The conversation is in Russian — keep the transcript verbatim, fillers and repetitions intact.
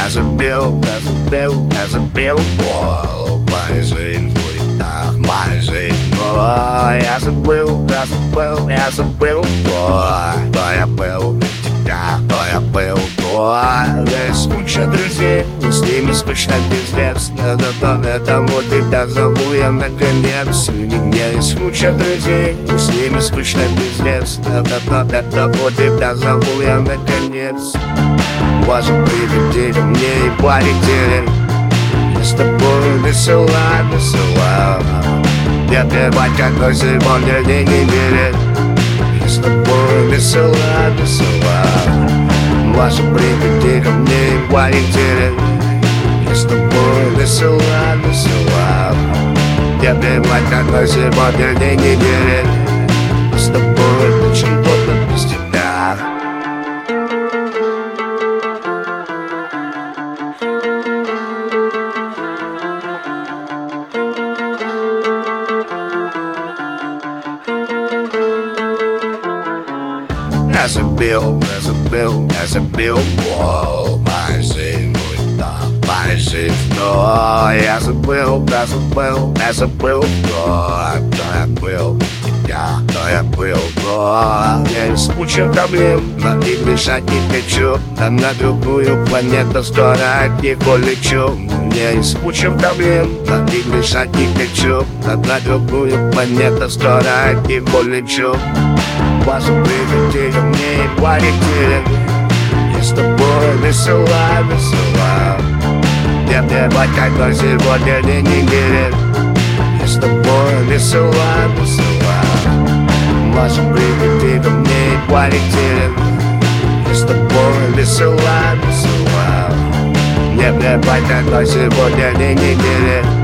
забил, я забил, я забил. О, моя жизнь будет так, моя жизнь. О, я забыл, я забыл, я забыл. О, кто я был без тебя, кто я был. О, есть куча друзей, и с ними скучно пиздец. Но этому тебя зову я наконец. И мне есть куча друзей, и с ними скучно пиздец. Но этому тебя зову я наконец. Можем приведи мне и полетели. Я с тобой весела, весела. Я плевать, какой сегодня день недели. Я с тобой весела, весела. Можем приведи ко мне и полетели. Я с тобой весела, весела. Я плевать, какой сегодня день недели. Я с тобой очень плотно без тебя. Я забил, я забил, я забил. О, моя жизнь будет так, моя жизнь. Но я забыл, я забыл, я забыл. О, кто я был, тебя, кто я был. О, я есть куча проблем, но их решать не хочу. А на другую планету скоро от них улечу. У меня есть куча проблем, но их решать не хочу. А на другую планету скоро от них улечу. Вашу приведи ко мне и полетели. Я с тобой весела, весела. Я плевать, какой сегодня день недели. Я с тобой весела, весела. Вашу приведи ко мне и полетели. Я с тобой весела, весела. Я плевать, какой сегодня день недели.